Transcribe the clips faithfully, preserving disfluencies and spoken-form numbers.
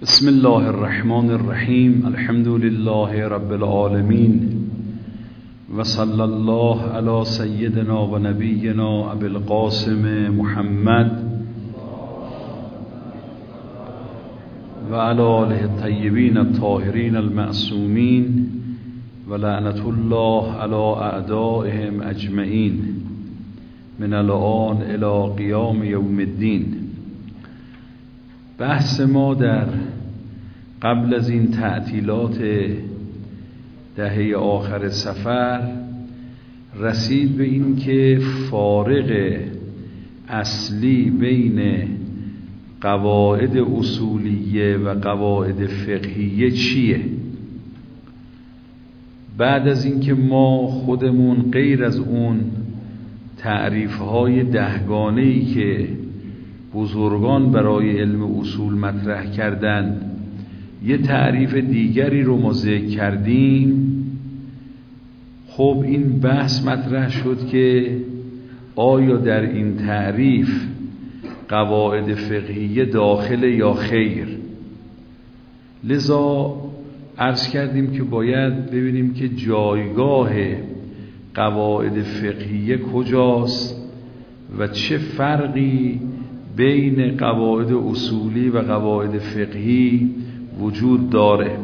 بسم الله الرحمن الرحیم. الحمد لله رب العالمین و صلی الله علی سیدنا و نبینا ابی القاسم محمد و علی آله الطیبین الطاهرین المعصومین و لعنت الله علی اعدائهم اجمعین من الآن الی قیام یوم الدین. بحث ما در قبل از این تعطیلات دهه آخر سفر رسید به این که فارق اصلی بین قواعد اصولیه و قواعد فقهیه چیه. بعد از اینکه ما خودمون غیر از اون تعریف‌های دهگانه‌ای که بزرگان برای علم اصول مطرح کردند یه تعریف دیگری رو ما ذکر کردیم، خب این بحث مطرح شد که آیا در این تعریف قواعد فقهیه داخل یا خیر. لذا عرض کردیم که باید ببینیم که جایگاه قواعد فقهیه کجاست و چه فرقی بین قواعد اصولی و قواعد فقهی وجود داره.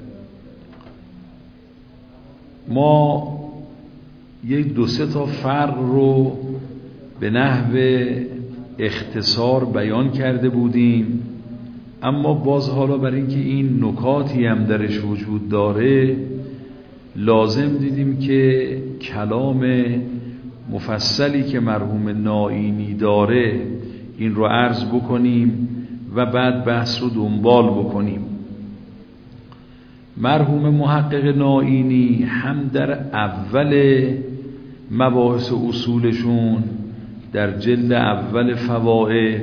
ما یک دو سه تا فرق رو به نحو اختصار بیان کرده بودیم، اما باز حالا برای اینکه این نکاتی هم درش وجود داره لازم دیدیم که کلام مفصلی که مرحوم نائینی داره این رو عرض بکنیم و بعد بحث رو دنبال بکنیم. مرحوم محقق نائینی هم در اول مباحث اصولشون در جلد اول فوائد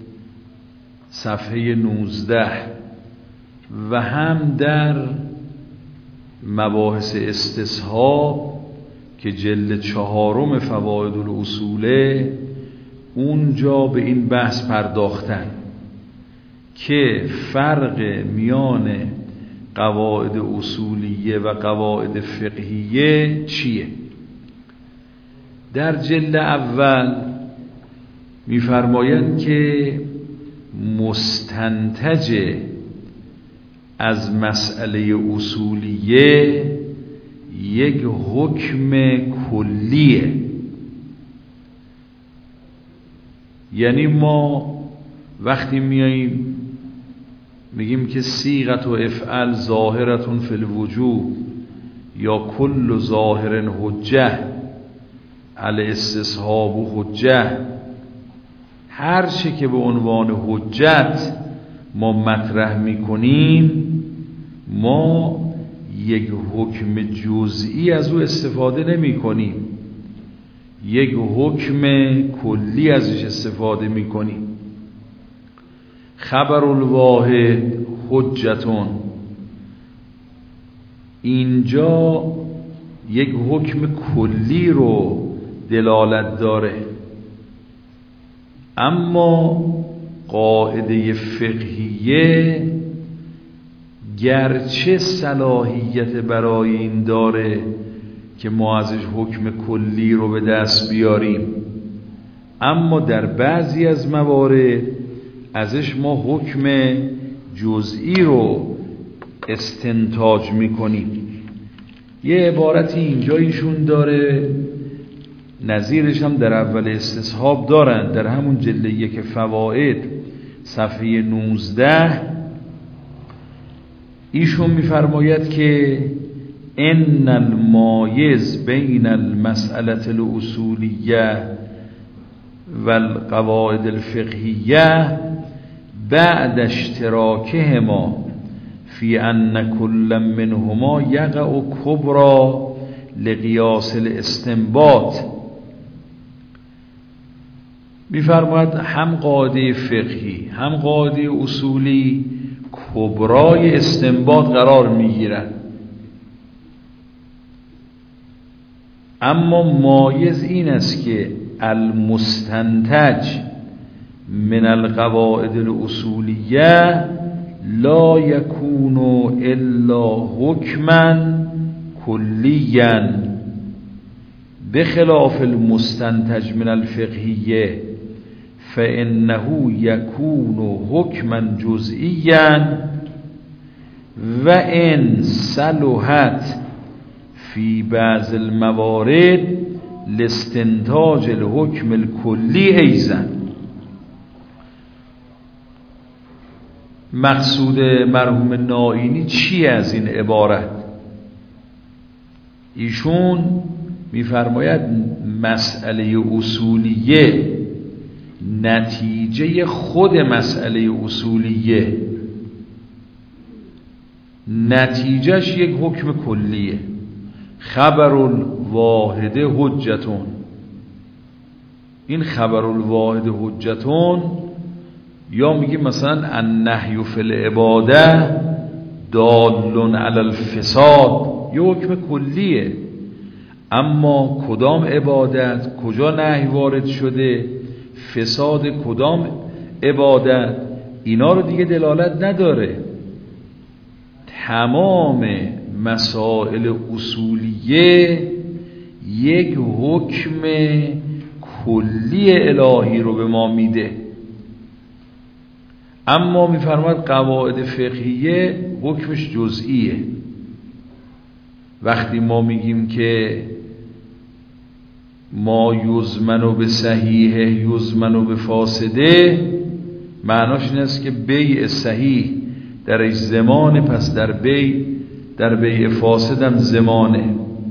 صفحه نوزده و هم در مباحث استصحاب که جلد چهارم فوائد الاصوله اونجا به این بحث پرداختن که فرق میان قواعد اصولیه و قواعد فقهیه چیه. در جلد اول می‌فرمایند که مستنتج از مسئله اصولیه یک حکم کلیه، یعنی ما وقتی میاییم میگیم که صیغت و افعل ظاهرتون فی الوجوب یا کل ظاهر حجه علی استصحاب و حجه، هر چی که به عنوان حجت ما مطرح میکنیم ما یک حکم جزئی از او استفاده نمی کنیم، یک حکم کلی ازش استفاده می کنیم. خبر الواحد حجتون، اینجا یک حکم کلی رو دلالت داره، اما قاعده فقهیه گرچه صلاحیت برای این داره که ما ازش حکم کلی رو به دست بیاریم، اما در بعضی از موارد ازش ما حکم جزئی رو استنتاج میکنیم. یه عبارتی اینجا ایشون داره، نظیرش هم در اول استصحاب دارن، در همون جلد یک فوائد صفحه نوزده ایشون میفرماید که ان المایز بین المسألة الاصولیه و القواعد الفقهیه بعد اشتراکهما فی ان کل منهما یقع کبرا لقیاس الاستنباط. میفرماید هم قاعده فقهی هم قاعده اصولی کبرای استنباط قرار میگیرند، اما مایز این است که المستنتج من القواعد الاصولیه لا یکون الا حکما کلیا بخلاف المستنتج من الفقهیه فانه یکون حکما جزئیا و ان صلحت فی بعض الموارد لاستنتاج الحکم الکلی ایضا. مقصود مرحوم نائینی چیه از این عبارت؟ ایشون میفرماید مسئله اصولیه نتیجه خود مسئله اصولیه نتیجهش یک حکم کلیه. خبر الواحد حجتون، این خبر الواحد حجتون یا میگیم مثلا النهی فی العباده دال علی الفساد، یه حکم کلیه. اما کدام عبادت، کجا نهی وارد شده، فساد کدام عبادت، اینا رو دیگه دلالت نداره. تمام مسائل اصولیه یک حکم کلی الهی رو به ما میده. اما میفرماید قواعد فقهیه حکمش جزئیه. وقتی ما میگیم که ما یزمن به صحیح یزمن به فاسده، معناش این است که بیع صحیح در زمانه، پس در بیع در بیع فاسد هم زمانه.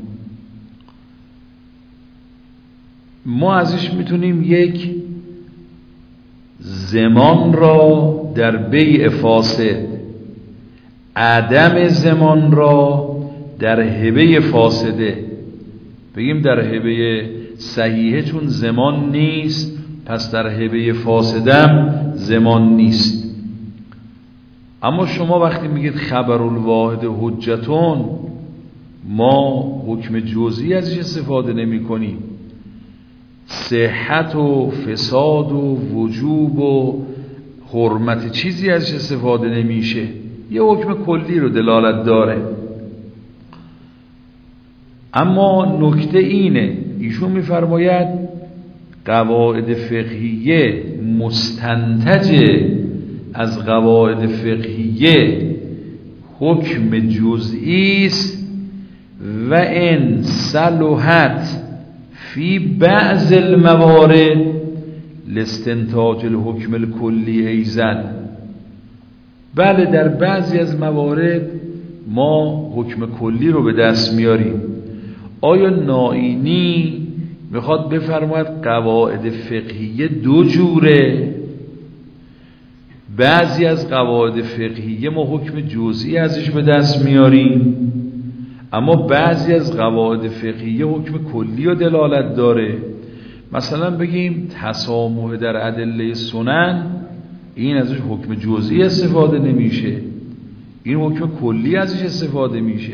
ما ازش میتونیم یک زمان را در بیع فاسد، عدم زمان را در هبه فاسده بگیم. در هبه صحیحه چون زمان نیست، پس در هبه فاسدم زمان نیست. اما شما وقتی میگید خبر الواحد حجتون، ما حکم جزئی ازش استفاده نمی کنیم. صحت و فساد و وجوب و حرمت چیزی ازش استفاده نمیشه، یه حکم کلی رو دلالت داره. اما نکته اینه، ایشون میفرماید قواعد فقهیه مستنتج از قواعد فقهیه حکم جزئی است و ان صلحت فی بعض الموارد لاستنتاج الحکم الکلی ایضا. بله، در بعضی از موارد ما حکم کلی رو به دست میاریم. آیا نائینی میخواد بفرماید قواعد فقهیه دو جوره؟ بعضی از قواعد فقهیه ما حکم جزئی ازش به دست میاریم، اما بعضی از قواعد فقهیه حکم کلی رو دلالت داره. مثلا بگیم تسامح در ادله سنن، این ازش حکم جزئی استفاده نمیشه، این حکم کلی ازش استفاده میشه.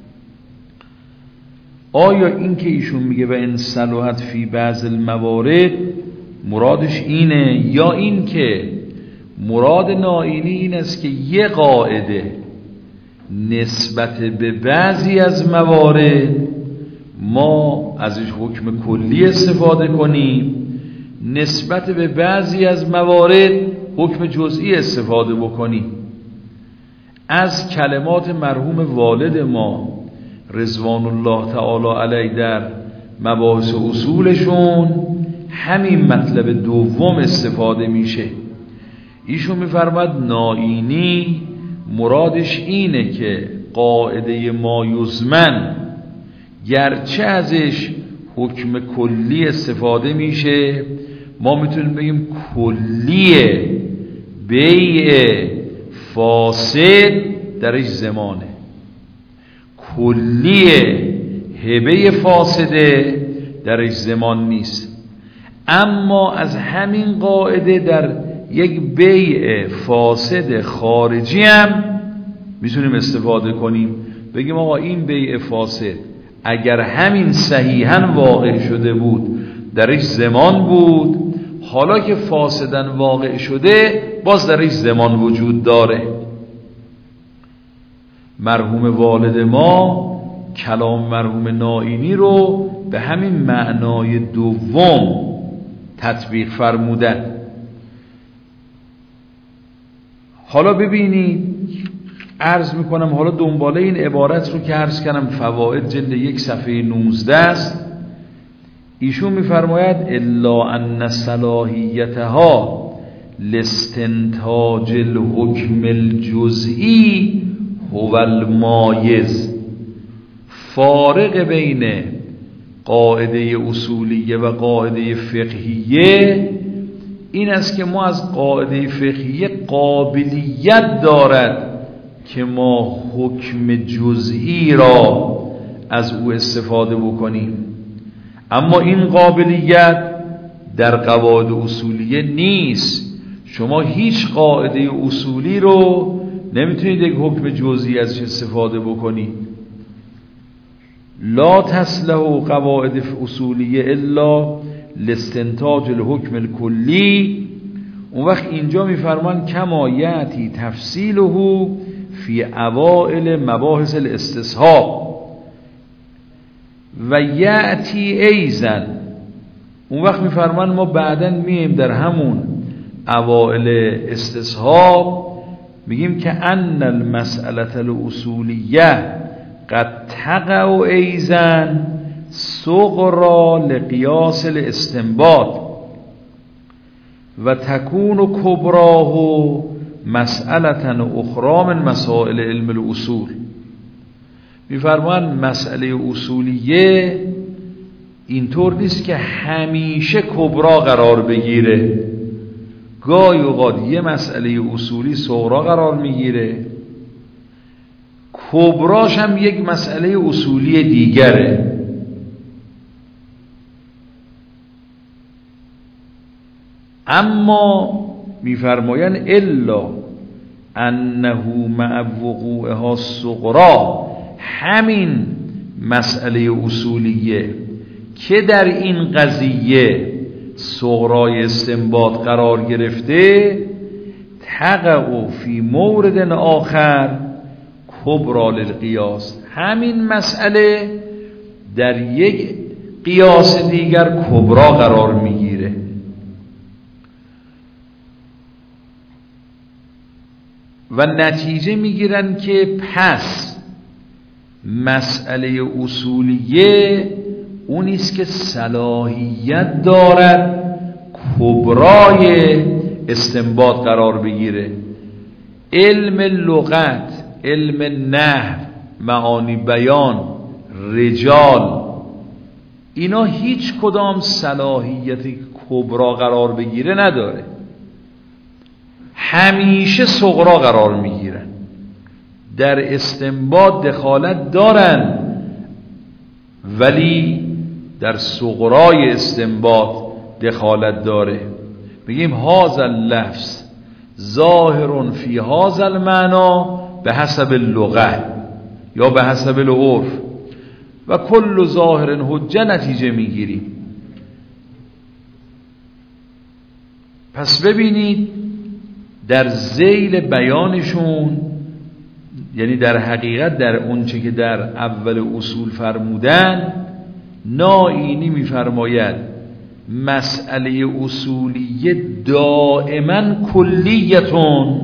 آیا این که ایشون میگه و ان صلحت فی بعض الموارد مرادش اینه، یا این که مراد نائینی این است که یه قاعده نسبت به بعضی از موارد ما ازش حکم کلی استفاده کنیم، نسبت به بعضی از موارد حکم جزئی استفاده بکنیم؟ از کلمات مرحوم والد ما رضوان الله تعالی علیه در مباحث اصولشون همین مطلب دوم استفاده میشه. ایشون میفرماد نائینی مرادش اینه که قاعده ما یزمن گرچه ازش حکم کلی استفاده میشه، ما میتونیم بگیم کلیه بیع فاسد درش زمانه، کلیه هبه فاسده درش زمان نیست. اما از همین قاعده در یک بیع فاسد خارجی هم میتونیم استفاده کنیم. بگیم آقا این بیع فاسد اگر همین صحیحاً واقع شده بود درش زمان بود، حالا که فاسداً واقع شده باز درش زمان وجود داره. مرحوم والد ما کلام مرحوم نائینی رو به همین معنای دوم تطبیق فرمودن. حالا ببینید عرض میکنم، حالا دنباله این عبارت رو که عرض کردم فوائد جلد یک صفحه نوزده است. ایشون میفرماید الا ان صلاحیتها لاستنتاج الحکم الجزئی هو المایز. فارق بین قاعده اصولیه و قاعده فقهیه این است که ما از قاعده فقهیه قابلیت دارد که ما حکم جزئی را از او استفاده بکنیم، اما این قابلیت در قواعد اصولیه نیست. شما هیچ قاعده اصولی رو نمیتونید یک حکم جزئی ازش استفاده بکنید. لا تصلح قواعد اصولیه الا لاستنتاج الحکم الکلی. اون وقت اینجا میفرمان کما یأتی تفصیله فی اوائل مباحث الاستصحاب و یأتی ایضا. اون وقت میفرمان ما بعداً میایم در همون اوائل استصحاب میگیم که ان المسئله الاصولیه قد تقع ایضا صغرا لقیاس الاستنباط و تکون کبراه مسئله اخرى من مسائل علم الاصول. میفرمان مسئله اصولیه اینطور نیست که همیشه کبرا قرار بگیره، گاهی اوقات یه مسئله اصولی صغرا قرار میگیره، کبراش هم یک مسئله اصولی دیگره. اما میفرمایند الا انه مع وقوعها الصغرا، همین مسئله اصولیه که در این قضیه صغرای استنباط قرار گرفته، تقع فی مورد آخر کبرا للقیاس، همین مسئله در یک قیاس دیگر کبرا قرار میگیره. و نتیجه میگیرن که پس مسئله اصولیه اونیست که صلاحیت دارد کبرای استنباط قرار بگیره. علم لغت، علم نحو، معانی بیان، رجال، اینا هیچ کدام صلاحیت کبرا قرار بگیره نداره، همیشه صغرا قرار میگیرن. در استنباط دخالت دارن ولی در صغرای استنباط دخالت داره. بگیم هذا اللفظ ظاهر فی هذا المعنی به حسب اللغه یا به حسب العرف و کل ظاهر حجه نتیجه میگیریم. پس ببینید در ذیل بیانشون، یعنی در حقیقت در اونچه که در اول اصول فرمودن، نائینی میفرماید مسئله اصولیه دائما کلیتون،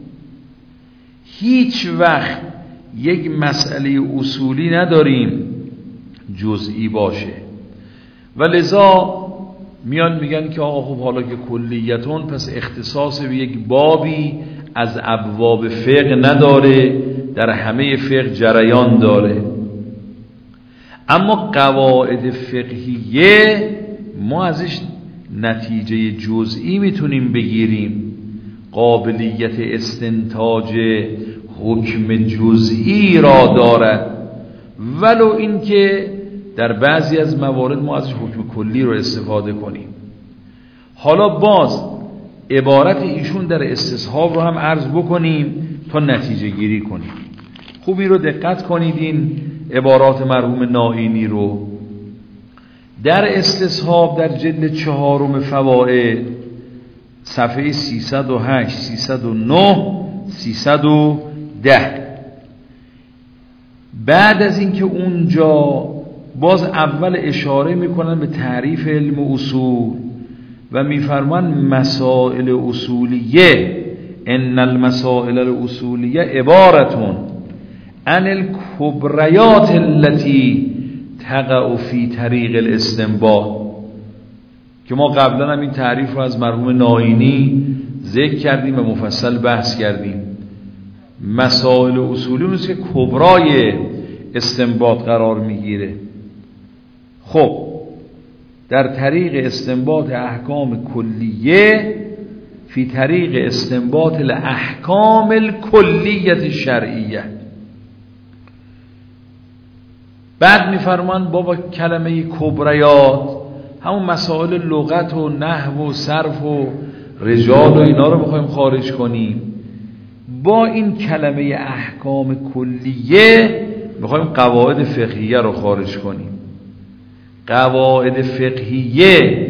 هیچ وقت یک مسئله اصولی نداریم جزئی باشه. و لذا میان میگن که آقا خب حالا که کلیتون پس اختصاص به یک بابی از ابواب فقه نداره، در همه فقه جریان داره. اما قواعد فقهیه ما ازش نتیجه جزئی میتونیم بگیریم، قابلیت استنتاج حکم جزئی را دارد، ولو اینکه در بعضی از موارد ما ازش حکم کلی رو استفاده کنیم. حالا باز عبارت ایشون در استصحاب رو هم عرض بکنیم تا نتیجه گیری کنیم. خوبی رو دقت کنید این عبارات مرحوم نائینی رو. در استصحاب در جلد چهارم فوائد صفحه سیصد و هشت، سیصد و نه، سیصد و ده بعد از اینکه اونجا باز اول اشاره میکنن به تعریف علم اصول و میفرمان مسائل اصولیه، ان المسائل الاصولیه عبارتون عن الکبریات التي تقع فی طریق الاستنباط، که ما قبلا هم این تعریف رو از مرحوم ناینی ذکر کردیم و مفصل بحث کردیم. مسائل اصولی اون که کبرای استنباط قرار میگیره. خب در طریق استنباط احکام کلیه فی طریق استنباط الاحکام الکلیه شرعیه. بعد میفرمان بابا کلمه کبریات همون مسائل لغت و نحو و صرف و رجال و اینا رو میخوایم خارج کنیم، با این کلمه احکام کلیه میخوایم قواعد فقهیه رو خارج کنیم. قواعد فقهیه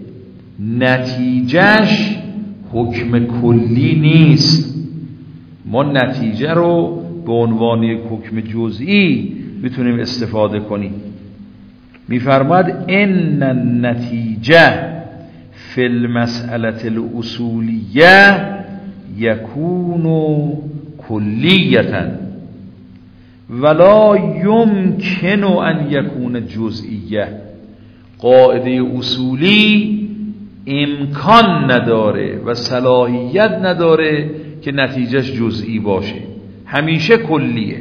نتیجهش حکم کلی نیست، ما نتیجه رو به عنوان یک حکم جزئی میتونیم استفاده کنیم. میفرماد ان النتیجه فی المسئله الاصولیه یکون کلیتا ولا یمکن ان یکون جزئیه. قاعده اصولی امکان نداره و صلاحیت نداره که نتیجهش جزئی باشه، همیشه کلیه.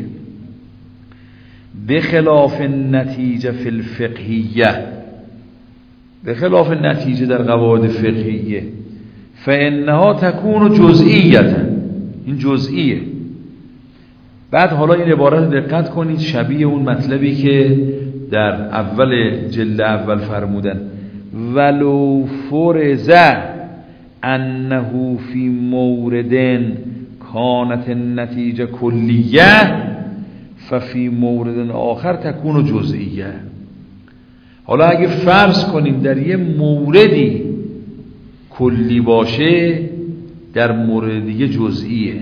بخلاف نتیجه فی الفقهیه، بخلاف نتیجه در قواعد فقهیه، فانها تکون جزئیه، این جزئیه. بعد حالا این عبارت دقت کنید، شبیه اون مطلبی که در اول جلد اول فرمودن ولو فرض انه فی مورد کانت النتیجه کلیه ففی مورد آخر تکون جزئیه. حالا اگه فرض کنیم در یه موردی کلی باشه، در مورد دیگه جزئیه.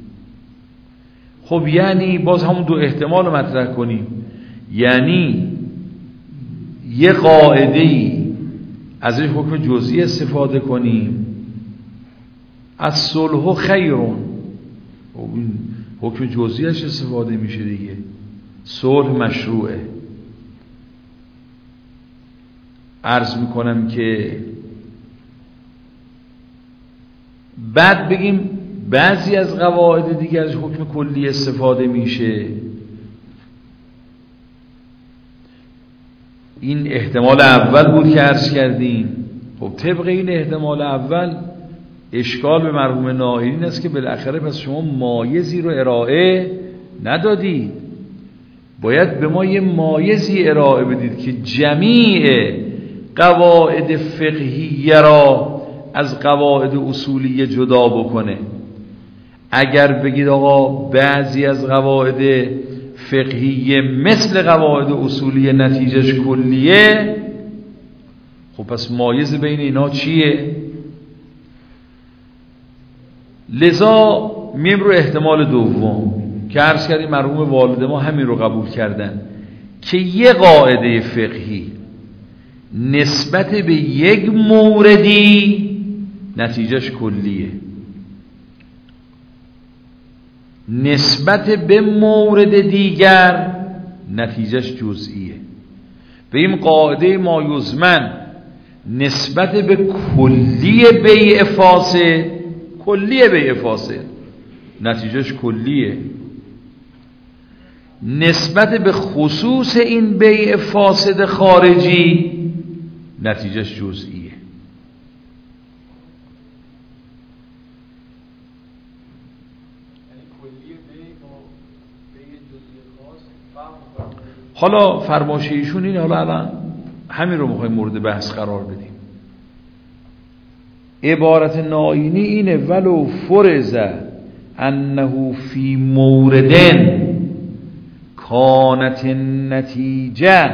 خب یعنی باز همون دو احتمال رو مطرح کنیم، یعنی یه قاعده‌ای از این حکم جزئی استفاده کنیم، از صلح خیرون، حکم جزئیش استفاده میشه دیگه، صلح مشروعه. عرض میکنم که بعد بگیم بعضی از قواعد دیگه از حکم کلی استفاده میشه. این احتمال اول بود که عرض کردیم. خب طبق این احتمال اول اشکال به مرحوم ناینی این است که بالاخره پس شما مایزی رو ارائه ندادید، باید به ما یه مایزی ارائه بدید که جمیع قواعد فقهیه را از قواعد اصولیه جدا بکنه. اگر بگید آقا بعضی از قواعد فقهیه مثل قواعد اصولیه نتیجهش کلیه، خب پس مایز بین اینا چیه؟ لذا میم رو احتمال دوم که عرض کردیم مرحوم والد ما همین رو قبول کردن که یه قاعده فقهی نسبت به یک موردی نتیجهش کلیه، نسبت به مورد دیگر نتیجهش جزئیه. به این قاعده ما یزمن نسبت به کلی بیع فاسد، کلی بیع فاسد نتیجهش کلیه، نسبت به خصوص این بیع فاسد خارجی نتیجهش جزئیه. حالا فرمایش ایشون اینه، حالا الان همین رو میخوایم مورد بحث قرار بدیم. عبارت ناینی اینه ولو فرض انه فی موردن کانت النتیجه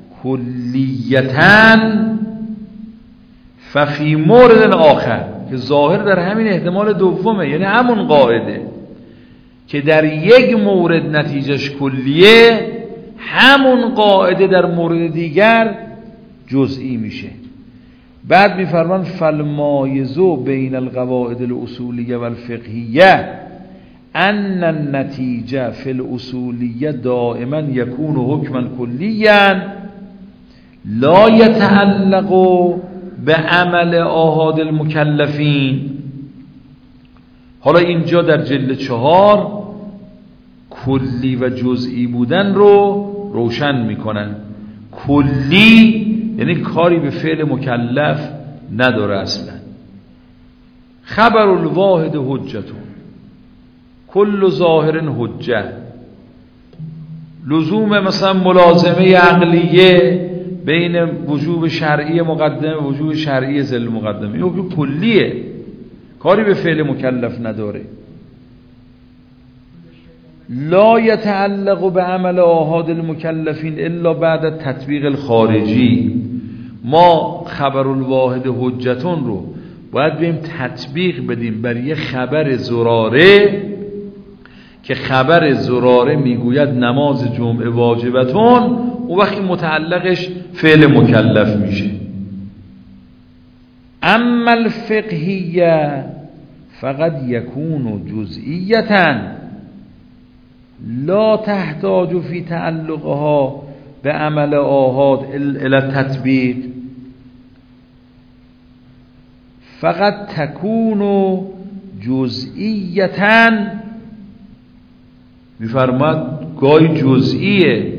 کلیتن ففی مورد آخر، که ظاهر در همین احتمال دومه، یعنی همون قاعده که در یک مورد نتیجهش کلیه، همون قاعده در مورد دیگر جزئی میشه. بعد میفرمان فالمایزو بین القواعد الاصولیه و الفقهیه ان النتیجه فی الاصولیه دائما یکون حکما کلیا لا یتعلق به عمل آحاد المکلفین. حالا اینجا در جلد چهار کلی و جزئی بودن رو روشن میکنن. کلی یعنی کاری به فعل مکلف نداره اصلا. خبر الواحد حجتون، کل ظاهر حجه، لزوم مثلا ملازمه عقلیه بین وجوب شرعی مقدمه و وجوب شرعی ذل مقدمه، این حکم کلیه، کاری به فعل مکلف نداره. لا یتعلق به عمل آحاد المکلفین الا بعد تطبیق الخارجی. ما خبر الواحد حجتون رو باید بیم تطبیق بدیم بر یه خبر زراره که خبر زراره میگوید نماز جمعه واجبتون، اون وقتی متعلقش فعل مکلف میشه. اما الفقهیه فقط یکون جزئیتا لا تحتاج فی تعلقها به عمل آحاد الی تطبیق، فقط تکون جزئیتا، میفرماد گاهی جزئیه.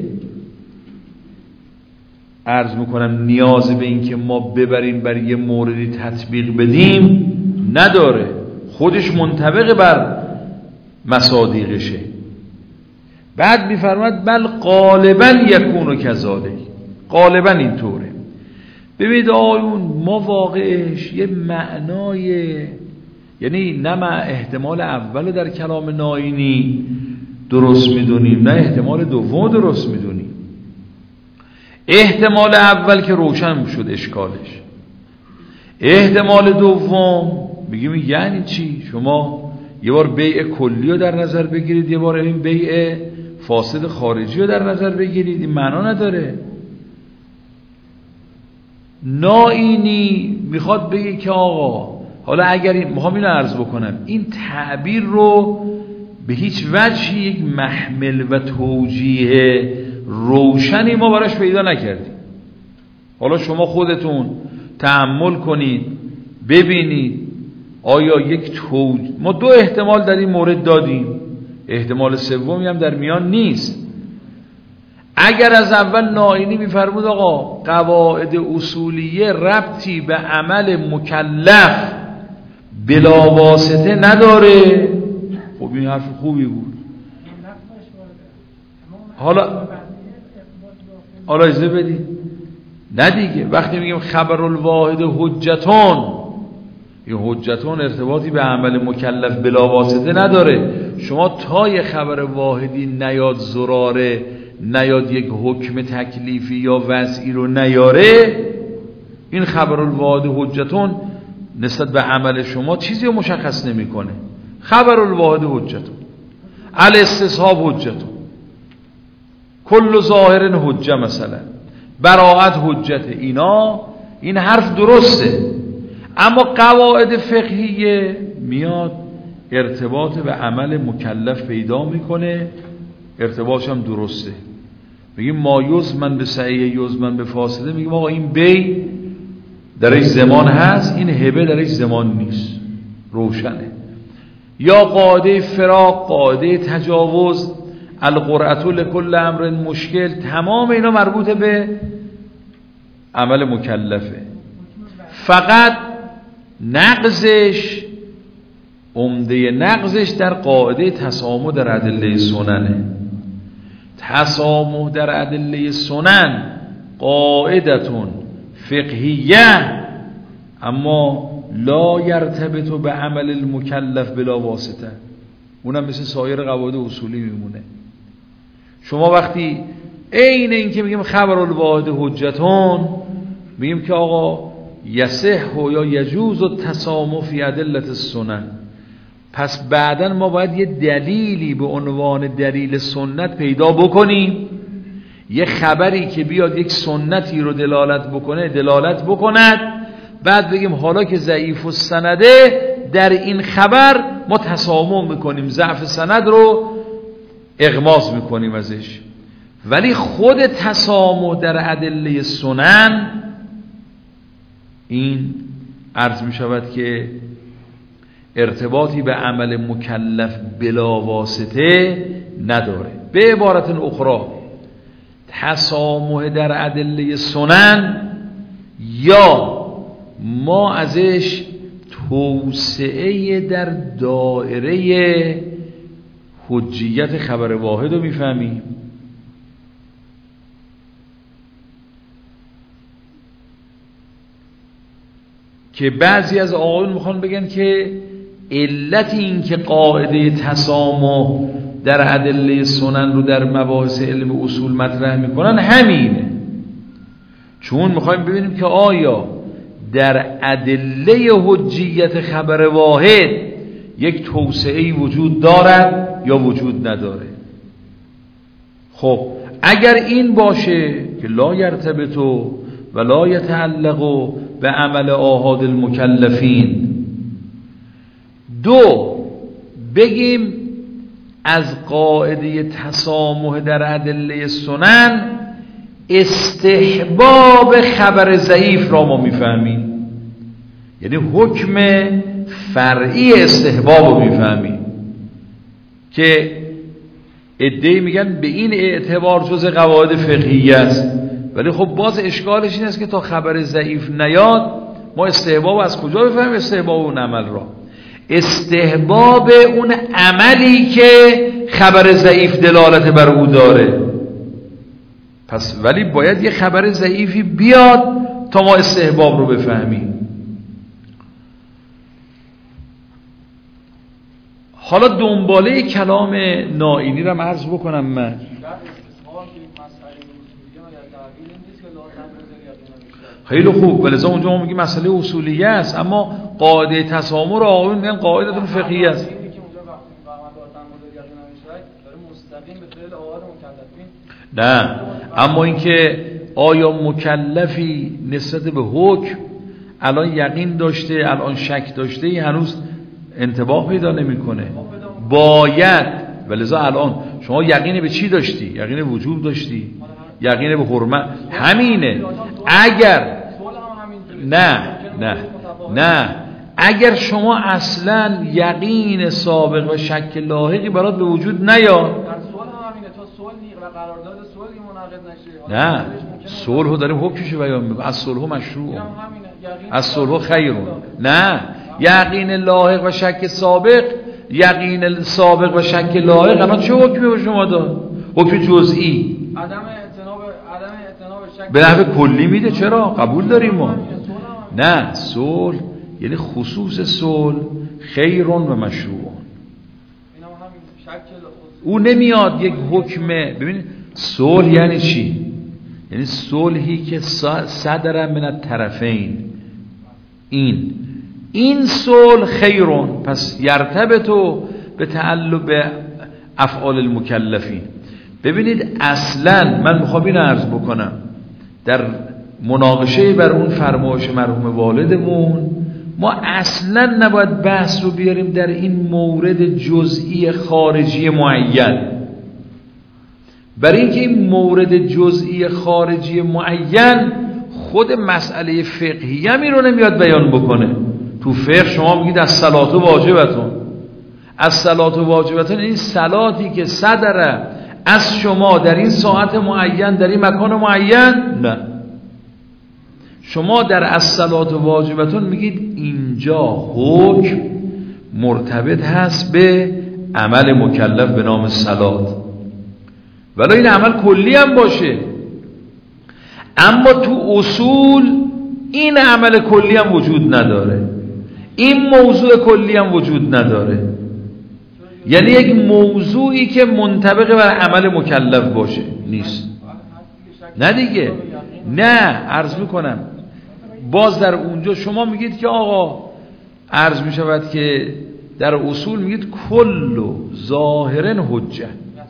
عرض میکنم نیاز به این که ما ببریم بر یه موردی تطبیق بدیم نداره، خودش منطبق بر مصادیقشه. بعد میفرماد بل غالبا یکون کذالک، غالبا اینطوره. ببینید آیون ما واقعش یه معنای، یعنی نه ما احتمال اول در کلام ناینی درست میدونیم نه احتمال دوم درست میدونیم. احتمال اول که روشن شد اشکالش، احتمال دوم میگیم یعنی چی؟ شما یه بار بیع کلی رو در نظر بگیرید، یه بار این بیع فاسد خارجی رو در نظر بگیرید، این معنا نداره. ناینی میخواد بگه که آقا حالا اگر این میخوام اینو عرض بکنم، این تعبیر رو به هیچ وجهی یک محمل و توجیه روشنی ما براش پیدا نکردیم. حالا شما خودتون تأمل کنید ببینید آیا یک توج... ما دو احتمال در این مورد دادیم، احتمال سومی هم در میان نیست. اگر از اول ناینی میفرمود آقا قواعد اصولیه ربطی به عمل مکلف بلا واسطه نداره، خب این حرف خوبی بود. حالا حالا اجازه بدید، نه دیگه وقتی میگیم خبر الواحد حجتون، این حجتون ارتباطی به عمل مکلف بلا واسطه نداره. شما تا یه خبر واحدی نیاد زراره، نیاد یک حکم تکلیفی یا وضعی رو نیاره، این خبر الواحد حجتون نسبت به عمل شما چیزی رو مشخص نمیکنه. خبر الواحد حجتون، الاستصحاب حجتون، کل ظاهر حجه، مثلا براءت حجت، اینا این حرف درسته. اما قواعد فقهیه میاد ارتباط به عمل مکلف پیدا میکنه، ارتباطش هم درسته. میگیم ما یزمن به سعیه یزمن به فاصله، میگیم آقا این بی درش زمان هست، این هبه درش زمان نیست، روشنه. یا قاعده فراق، قاعده تجاوز، القرعة لكل امر مشکل، تمام اینا مربوط به عمل مکلفه. فقط نقضش، عمده نقضش در قاعده تسامح در ادله سننه. تسامح در ادله سنن قاعدتون فقهیه، اما لا یرتبط به عمل المکلف بلا واسطه، اونم مثل سایر قواعد اصولی میمونه. شما وقتی عین این که میگیم خبر الواحد حجتون، میگیم که آقا یصح یا یجوز التسامح فی ادله السنن، پس بعداً ما باید یه دلیلی به عنوان دلیل سنت پیدا بکنیم، یه خبری که بیاد یک سنتی رو دلالت بکنه دلالت بکند، بعد بگیم حالا که ضعیف السنده در این خبر ما تسامح میکنیم، ضعف سند رو اغماض میکنیم ازش. ولی خود تسامح در ادله سنن این عرض میشود که ارتباطی به عمل مکلف بلا واسطه نداره. به عبارت اخرى تسامح در ادله سنن یا ما ازش توسعه در دایره حجیت خبر واحد رو میفهمیم، که بعضی از آقایون میخوان بگن که علت این که قاعده تسامح در ادله سنن رو در مباحث علم اصول مطرح میکنن همینه، چون میخوایم ببینیم که آیا در ادله حجیت خبر واحد یک توسعه‌ای وجود دارد یا وجود نداره. خب اگر این باشه که لا یرتبط و لا یتعلق به عمل آحاد المکلفین، دو بگیم از قاعده تسامح در ادله سنن استحباب خبر ضعیف را ما میفهمیم، یعنی حکم فرعی استحباب رو میفهمیم که عده‌ای میگن به این اعتبار جز قواعد فقهیه است، ولی خب باز اشکالش این است که تا خبر ضعیف نیاد ما استحباب از کجا بفهمیم؟ استحباب اون عمل را، استحباب اون عملی که خبر ضعیف دلالت بر او داره. پس ولی باید یه خبر ضعیفی بیاد تا ما استحباب رو بفهمیم. حالا دنباله کلام نائینی رو عرض بکنم من. خیلی خوب، ولذا اونجا ما میگیم مسئله اصولیه است، اما قاعده تسامح رو آقایون میگن قاعده فقهیه است. نه، اما اینکه آیا مکلفی نسبت به حکم الان یقین داشته الان شک داشته، این هنوز انطباق پیدا نمیکنه. باید، ولذا الان شما یقین به چی داشتی؟ یقین وجوب داشتی، یقین به حرمت، همینه. اگر نه نه نه اگر شما اصلا یقین سابق و شک لاحقی برات به وجود نیاد، نه صلح داریم حکمش بیان میکنه، از صلح مشروع، از صلح خیرون. نه، یقین لاحق و شک سابق، یقین سابق و شک لاحق الان چه حکمی به شما داد؟ حکم جزئی، عدم اعتناب عدم اعتناب شک به نحو کلی میده. چرا؟ قبول داریم ما. نه، صلح یعنی خصوص صلح خیرون و مشروعون، او نمیاد یک حکمه. ببینید صلح یعنی چی؟ یعنی صلحی که صدر من الطرفین، این این صلح خیرون، پس یرتبط به تعلق به افعال المکلفین. ببینید اصلا من میخوام اینو عرض بکنم، در مناقشه بر اون فرمایش مرحوم والدمون ما اصلا نباید بحث رو بیاریم در این مورد جزئی خارجی معین، برای اینکه این مورد جزئی خارجی معین خود مسئله فقهی می رو نمیاد بیان بکنه. تو فقه شما میگید از صلات واجبتون، از صلات واجبتون این صلاتی که صدره از شما در این ساعت معین در این مکان معین، نه، شما در الصلات واجبتون میگید اینجا حکم مرتبط هست به عمل مکلف به نام صلات، ولی این عمل کلی هم باشه، اما تو اصول این عمل کلی هم وجود نداره، این موضوع کلی هم وجود نداره. یعنی یک موضوعی که منطبق بر عمل مکلف باشه نیست. نه دیگه، نه، عرض میکنم باز در اونجا شما میگید که آقا عرض میشود که در اصول میگید کل ظاهرن حجه.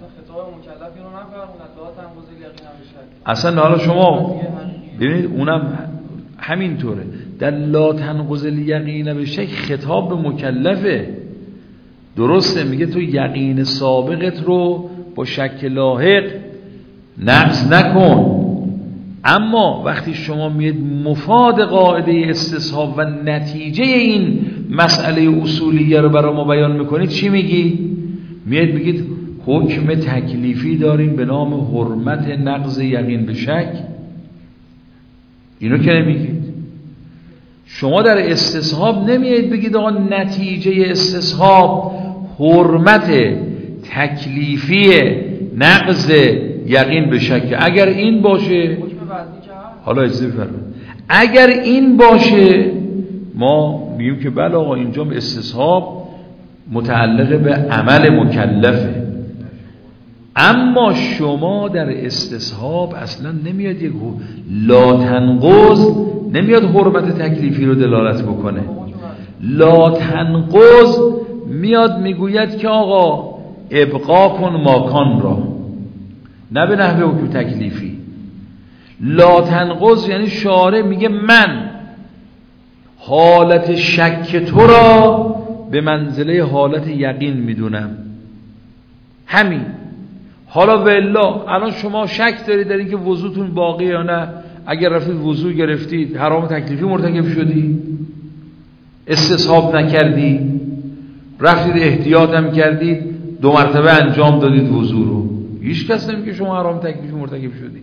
اصلا حالا شما ببینید اونم همینطوره، در لا تنقض الیقین به شک خطاب به مکلفه. درسته، میگه تو یقین سابقت رو با شک لاحق نقض نکن. اما وقتی شما میید مفاد قاعده استصحاب و نتیجه این مسئله اصولیه رو برای ما بیان میکنید، چی میگی؟ میید بگید حکم تکلیفی داریم به نام حرمت نقض یقین به شک. اینو که نمیگید. شما در استصحاب نمیید بگید آقا نتیجه استصحاب حرمت تکلیفی نقض یقین به شک. اگر این باشه، حالا اجازه بفرمایید، اگر این باشه ما میگیم که بله آقا اینجا استصحاب متعلق به عمل مکلفه. اما شما در استصحاب اصلا نمیاد یک لا تنقض، نمیاد حرمت تکلیفی رو دلالت بکنه. لا تنقض میاد میگوید که آقا ابقا کن ماکان را، نه به نحوه حکم تکلیفی. لا تنقض یعنی شارع میگه من حالت شک تو را به منزله حالت یقین میدونم، همین. حالا والله الان شما شک دارید در اینکه وضوتون باقی یا نه، اگر رفتید وضو گرفتید حرام تکلیفی مرتکب شدی، استصحاب نکردی، رفتید احتیاط هم کردید، دو مرتبه انجام دادید وضو رو، هیچ کس نمیگه شما حرام تکلیفی مرتکب شدی.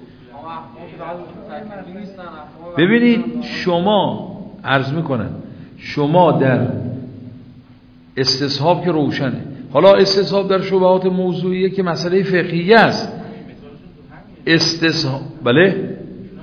ببینید شما عرض میکنم شما در استصحاب که روشنه. حالا استصحاب در شبهات موضوعیه که مسئله فقهیه است. استصحاب بله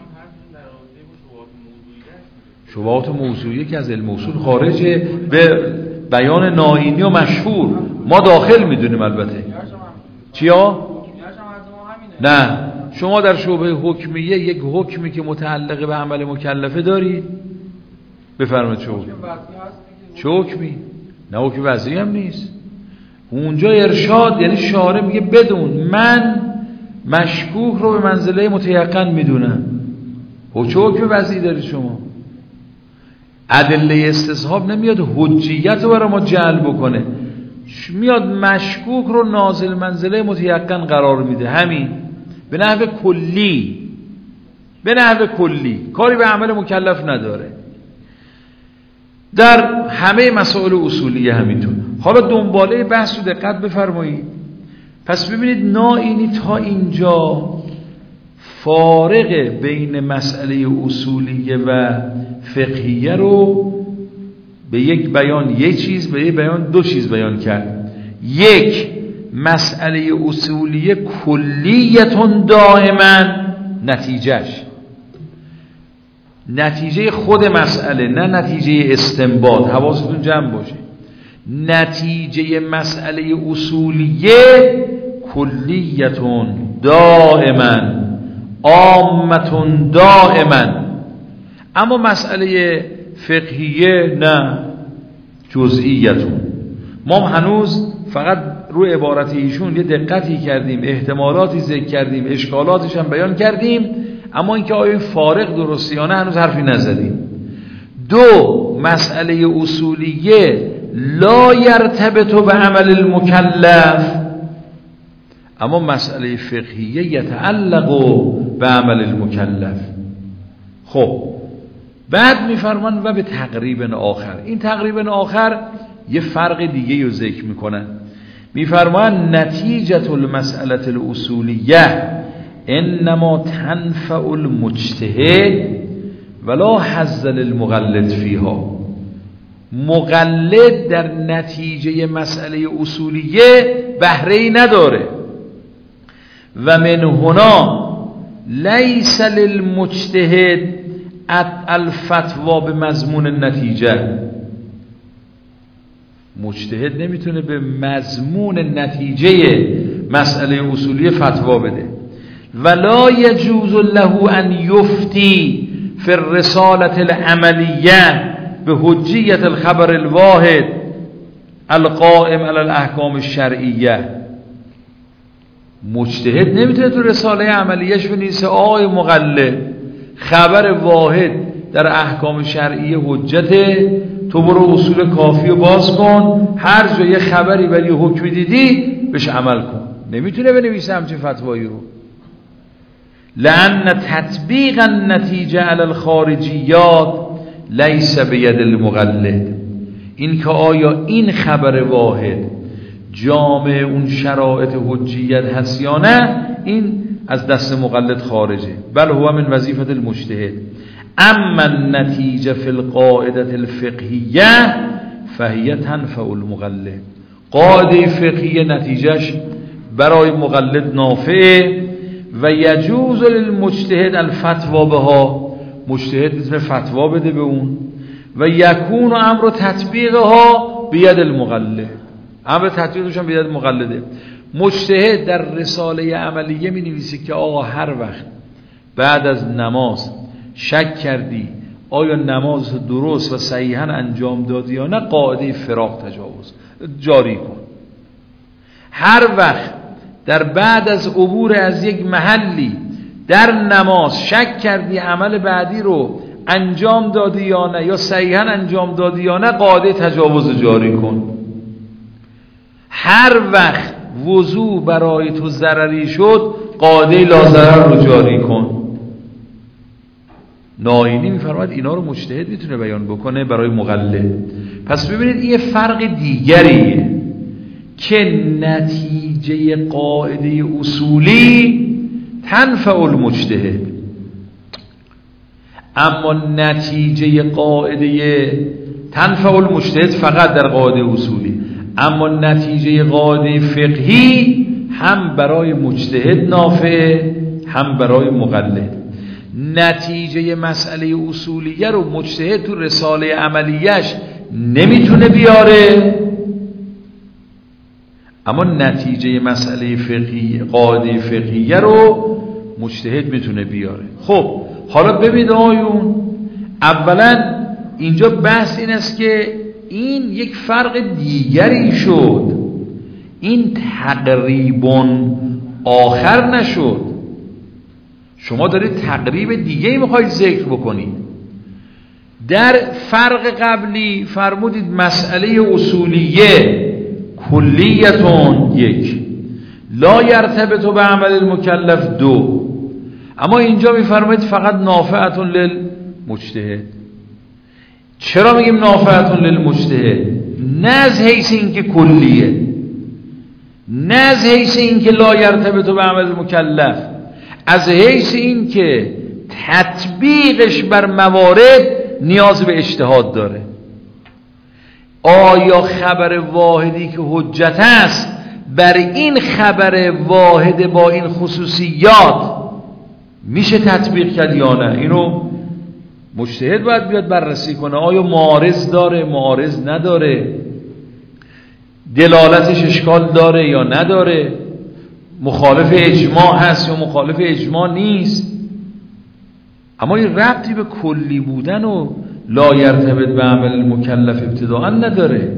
شبهات موضوعیه که از علم اصول خارجه، به بیان ناینی و مشهور ما داخل میدونیم. البته چیا؟ نه، شما در شبهه حکمیه یک حکمی که متعلق به عمل مکلفه داری، بفرمایید چه حکمی؟ چه حکمی؟ نه حکم وضعی هم نیست. اونجا ارشاد یعنی شارع میگه بدون من مشکوک رو به منزله متیقن میدونم. چه حکم وضعی دارید شما؟ ادله استصحاب نمیاد حجیت رو برای ما جلب بکنه، میاد مشکوک رو نازل منزله متیقن قرار میده، همین به نحو کلی، به نحو کلی، کاری به عمل مکلف نداره. در همه مسائل اصولیه همینطور. حالا دنباله بحث رو دقت بفرمایید. پس ببینید ناینی تا اینجا فارق بین مسئله اصولیه و فقهیه رو به یک بیان یک چیز، به یک بیان دو چیز بیان کرد. یک، مسئله اصولیه کلیتون دائما نتیجهش، نتیجه خود مسئله، نه نتیجه استنباط. حواستون جمع باشه. نتیجه مسئله اصولیه کلیتون دائما، عامتون دائما. اما مسئله فقهیه نه، جزئیتون. ما هنوز فقط روی عبارت ایشون یه دقتی کردیم، احتمالاتی ذکر کردیم، اشکالاتش هم بیان کردیم، اما اینکه آیا فارق درستی یا نه هنوز حرفی نزدیم. دو، مسئله اصولیه لا یرتبط به عمل المکلف، اما مسئله فقهیه یتعلق به عمل المکلف. خب بعد میفرمان و به تقریبا آخر. این تقریبا آخر یه فرق دیگه رو ذکر میکنن. میفرمان نتیجه المسئله الاصولیه انما تنفع المجتهد ولا حظ للمقلد فیها. مقلد در نتیجه مسئله اصولیه بهره‌ای نداره. و من هنا لیس للمجتهد الفتوا به مضمون النتیجه. مجتهد نمیتونه به مضمون نتیجه مسئله اصولی فتوا بده. ولا یجوز له ان یفتی فی الرسالة العملیه به حجیت الخبر الواحد القائم علی الاحکام الشرعیه. مجتهد نمیتونه تو رساله عملیش بنویسه آقای مقلد خبر واحد در احکام شرعیه حجته، تو برو اصول کافی رو باز کن، هر جا یه خبری ولی حکمی دیدی بهش عمل کن. نمیتونه بنویسه همچین فتوایی رو. لأن تطبیق النتیجه علی الخارجیات لیس بید المقلد. این که آیا این خبر واحد جامع اون شرایط حجیت هست یا نه، این از دست مقلد خارجه. بل هو من وظیفه المجتهد. اما النتیجه فی القاعده الفقهیه فهی تنفع المقلد. قاعده فقهیه نتیجهش برای مقلد نافعه و یجوز للمجتهد الفتوا بها. مجتهد میتونه فتوا بده به اون و یکون امر تطبیقها بید المقلد. امر تطبیقش هم بید مقلده. مجتهد در رساله عملیه می نویسه که آقا هر وقت بعد از نماز شک کردی آیا نماز درست و صحیحاً انجام دادی یا نه، قاعده فراق تجاوز جاری کن. هر وقت در بعد از عبور از یک محلی در نماز شک کردی عمل بعدی رو انجام دادی یا نه، یا صحیحاً انجام دادی یا نه، قاعده تجاوز جاری کن. هر وقت وضو برای تو ضرری شد قاعده لاضرر رو جاری کن. ناینی میفرماید اینا رو مجتهد میتونه بیان بکنه برای مقلد. پس ببینید این یه فرق دیگریه که نتیجه قاعده اصولی تنفع المجتهد، اما نتیجه قاعده تنفع المجتهد فقط در قاعده اصولی، اما نتیجه قاعده فقهی هم برای مجتهد نافعه هم برای مقلد. نتیجه مسئله اصولیه رو مجتهد تو رساله عملیش نمیتونه بیاره، اما نتیجه مسئله فقهی قاعده فقهیه رو مجتهد میتونه بیاره. خب حالا ببینید آیون، اولا اینجا بحث این است که این یک فرق دیگری شد، این تقریبا آخر نشد. شما دارید تقریب دیگه میخواید ذکر بکنید. در فرق قبلی فرمودید مسئله اصولیه کلیتون یک، لا یرتبط به عمل المکلف دو، اما اینجا میفرمایید فقط نافعتون للمجتهد. چرا میگیم نافعتون للمجتهد؟ نه از حیث این که کلیه، نه از حیث این که لا یرتبط به عمل المکلف، از حیث این که تطبیقش بر موارد نیاز به اجتهاد داره. آیا خبر واحدی که حجت است بر این خبر واحد با این خصوصیات میشه تطبیق کرد یا نه؟ اینو مجتهد باید بیاد بررسی کنه. آیا معارض داره، معارض نداره، دلالتش اشکال داره یا نداره، مخالف اجماع هست یا مخالف اجماع نیست. اما این ربطی به کلی بودن و لا یرتبط به عمل المکلف ابتداء نداره.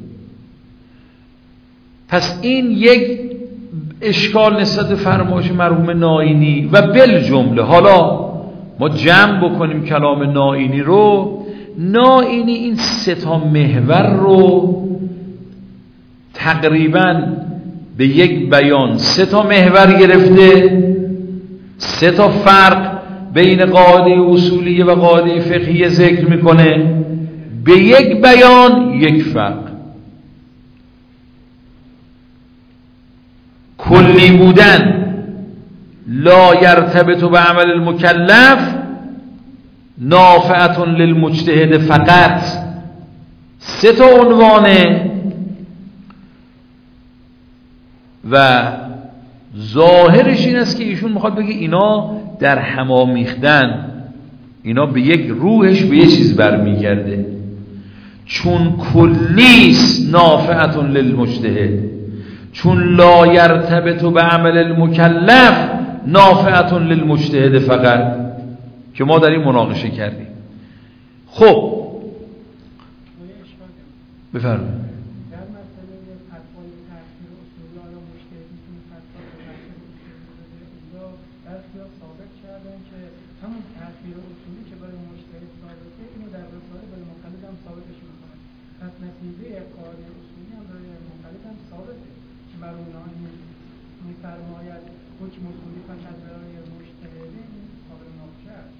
پس این یک اشکال نسبت به فرمایش مرحوم ناینی و بالجمله. حالا ما جمع بکنیم کلام ناینی رو. ناینی این سه تا محور رو تقریباً به یک بیان سه تا محور گرفته، سه تا فرق بین قاعده اصولیه و قاعده فقهیه ذکر میکنه، به یک بیان یک فرق. کلی بودن لا یرتبط به عمل المکلف نافعتون للمجتهد فقط، سه تا عنوانه و ظاهرش این است که ایشون میخواد بگه اینا در هم آمیختن، اینا به یک روحش به یه چیز برمیگرده. چون کلیس نافعتون للمجتهد، چون لا یرتبط به عمل المکلف نافعتون للمجتهد فقط، که ما در این مناقشه کردیم. خب بفرمایید. همون تأثیر اصولی که برای مجتهد ثابته اینو در رساله برای مقلد هم ثابتش میکنه. پس نتیجه قاعده اصولی هم برای مقلد هم ثابته که برای اونها میفرماید حکم اصولی فقط برای مجتهد قابل مناقشه است.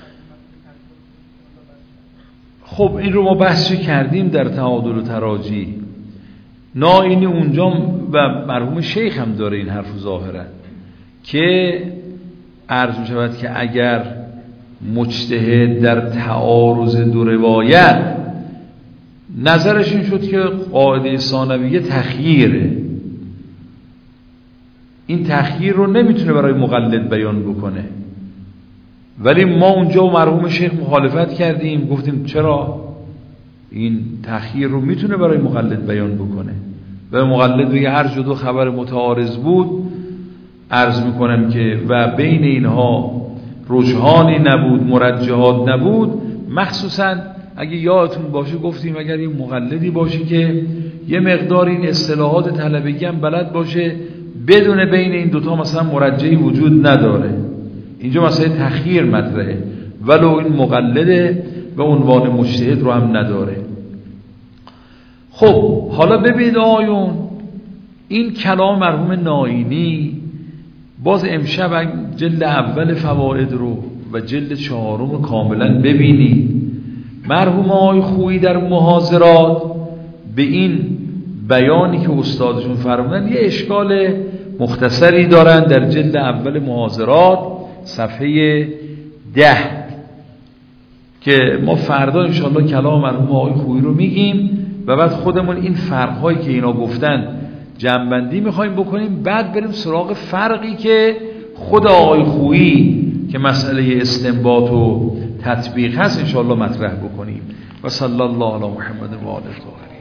خب این رو ما بحث کردیم در تعادل و تراجی. نائینی اونجا و مرحوم شیخ هم داره این حرف ظاهرا که عرض می شود که اگر مجتهد در تعارض دو روایت نظرش این شد که قاعده ثانویه تخییره، این تخییر رو نمیتونه برای مقلد بیان بکنه، ولی ما اونجا و مرحوم شیخ مخالفت کردیم، گفتیم چرا این تخییر رو میتونه برای مقلد بیان بکنه و مقلد بگه هر جا دو خبر متعارض بود عرض میکنم که و بین اینها رجحانی نبود، مرجحات نبود. مخصوصا اگه یادتون باشه گفتیم اگر یه مقلدی باشه که یه مقدار این اصطلاحات طلبگی هم بلد باشه، بدون بین این دوتا مثلا مرجحی وجود نداره، اینجا مثلا تخییر مطرحه ولو این مقلده و عنوان مجتهد رو هم نداره. خب حالا ببینید آیون این کلام مرحوم نائینی باز امشب جلد اول فوائد رو و جلد چهارم رو کاملا ببینید. مرحوم آقای خویی در محاضرات به این بیانی که استادشون فرمودن یه اشکال مختصری دارن در جلد اول محاضرات صفحه ده که ما فردا انشاءالله کلام مرحوم آقای خویی رو میگیم و بعد خودمون این فرق‌هایی که اینا گفتن جمع‌بندی می‌خوایم بکنیم، بعد بریم سراغ فرقی که خود آقای خویی که مسئله استنباط و تطبیق هست انشاءالله مطرح بکنیم. و صلی الله علی محمد و آله الطاهرین.